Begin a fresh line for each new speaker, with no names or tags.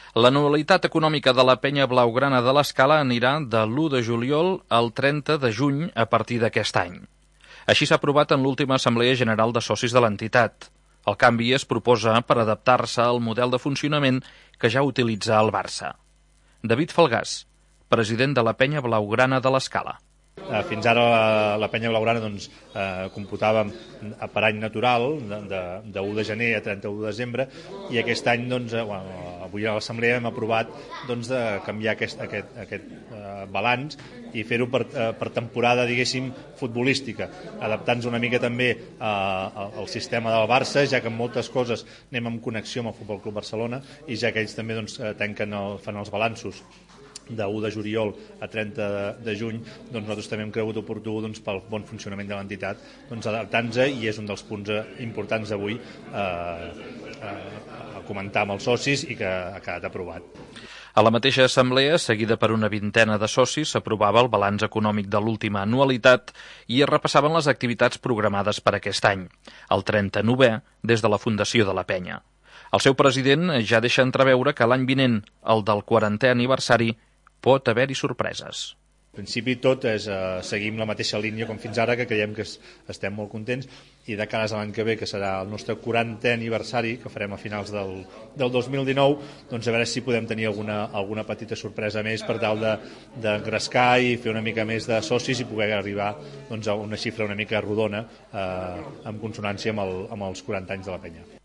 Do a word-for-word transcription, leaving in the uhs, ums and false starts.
L'anualitat econòmica de la penya blaugrana de l'Escala anirà de l'u de juliol al trenta de juny a partir d'aquest any. Així s'ha aprovat en l'última Assemblea General de Socis de l'entitat. El canvi es proposa per adaptar-se al model de funcionament que ja utilitza el Barça. David Falgàs, president de la penya blaugrana de l'Escala.
Fins ara la, la penya blaugrana doncs, eh, computàvem per any natural de, de u de gener a trenta-u de desembre i aquest any doncs, eh, bueno, avui a l'assemblea hem aprovat doncs, de canviar aquest, aquest, aquest eh, balanç i fer-ho per, eh, per temporada, diguéssim, futbolística, adaptant-nos una mica també eh, al sistema del Barça, ja que en moltes coses anem en connexió amb el Futbol Club Barcelona i ja que ells també doncs, tanquen el, fan els balanços de u de juliol a trenta de juny, doncs nosaltres també hem cregut oportú doncs, pel bon funcionament de l'entitat doncs, adaptant-nos, i és un dels punts importants d'avui eh, eh, a comentar amb els socis i que ha quedat aprovat.
A la mateixa assemblea, seguida per una vintena de socis, s'aprovava el balanç econòmic de l'última anualitat i es repassaven les activitats programades per aquest any, el trenta-novè des de la fundació de la penya. El seu president ja deixa entreveure que l'any vinent, el del quarantè aniversari, pot haver-hi sorpreses.
En principi tot és eh, seguim la mateixa línia com fins ara, que creiem que es, estem molt contents, i de cara a l'any que ve, que serà el nostre quarantè aniversari, que farem a finals del, del dos mil dinou, doncs a veure si podem tenir alguna, alguna petita sorpresa més per tal de, de grescar i fer una mica més de socis i poder arribar doncs, a una xifra una mica rodona eh, en consonància amb, el, amb els quaranta anys de la penya.